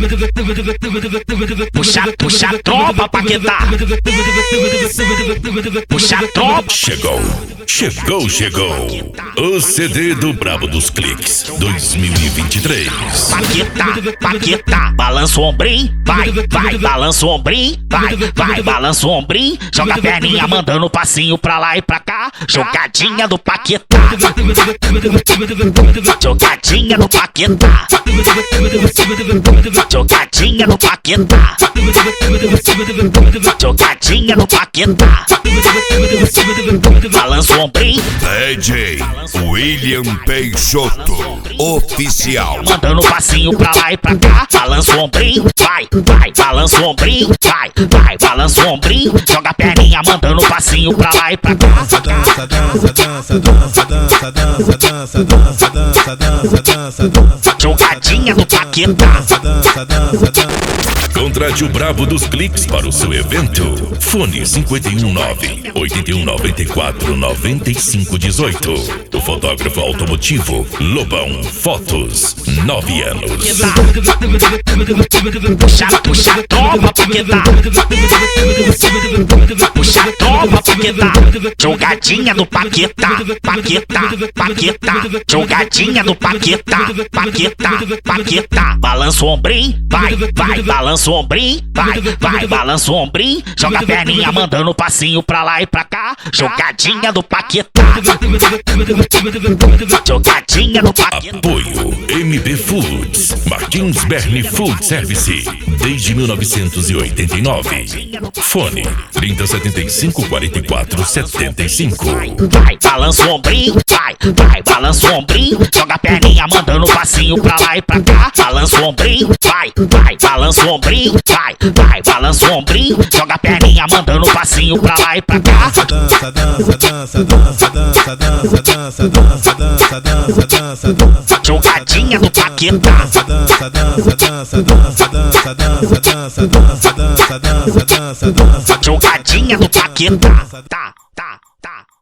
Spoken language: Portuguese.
Puxa, puxa a tropa, Paquetá. Puxa a tropa. Chegou. O CD do Brabo dos Cliques 2023. Paquetá, balança o ombrinho, vai, balança o ombrinho, vai, balança o ombrinho, joga a perninha mandando passinho pra lá e pra cá, jogadinha do Paquetá, jogadinha do Paquetá, jogadinha do Paquetá, jogadinha do Paquetá, balança o ombrinho, DJ William Peixoto Oficial, mandando passinho pra lá e pra cá, balança o ombrinho, vai, balança o ombrinho, vai, balança o ombrinho, joga a perninha mandando passinho pra lá e pra cá. Jogadinha do Paquetá. Contrate o Brabo dos Cliques para o seu evento. Fone 519-8194-9518. O fotógrafo automotivo Lobão Fotos, 9 anos. Puxa a tropa, Paquetá. Puxa a tropa, Paquetá. Jogadinha do Paquetá. Jogadinha do Paquetá. Balança o ombrinho, vai, balança o ombrinho, vai, balança o ombrinho, joga a perninha mandando passinho pra lá e pra cá, jogadinha do Paquetá. Jogadinha do Paquetá. Apoio MB Foods, Martins Berni Food Service, desde 1989. Fone 3075-4475. Vai, balança o ombrinho, vai, balança o ombrinho, joga a perninha mandando passinho pra lá e pra cá, balança o ombrinho, vai, balança o ombrinho, vai, balança o ombrinho, joga a perninha mandando passinho pra lá e pra cá. Jogadinha do Paquetá. Jogadinha do Paquetá. Tá.